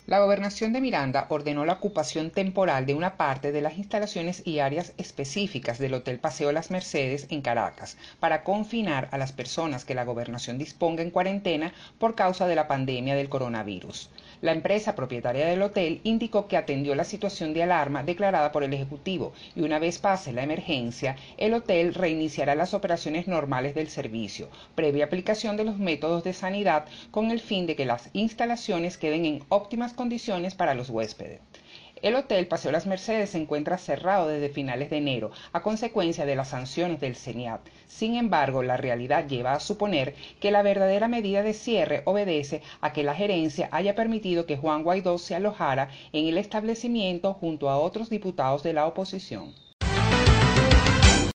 La Gobernación de Miranda ordenó la ocupación temporal de una parte de las instalaciones y áreas específicas del Hotel Paseo Las Mercedes en Caracas para confinar a las personas que la Gobernación disponga en cuarentena por causa de la pandemia del coronavirus. La empresa propietaria del hotel indicó que atendió la situación de alarma declarada por el Ejecutivo y una vez pase la emergencia, el hotel reiniciará las operaciones normales del servicio, previa aplicación de los métodos de sanidad con el fin de que las instalaciones queden en óptimas condiciones para los huéspedes. El hotel Paseo Las Mercedes se encuentra cerrado desde finales de enero a consecuencia de las sanciones del CENIAT. Sin embargo, la realidad lleva a suponer que la verdadera medida de cierre obedece a que la gerencia haya permitido que Juan Guaidó se alojara en el establecimiento junto a otros diputados de la oposición.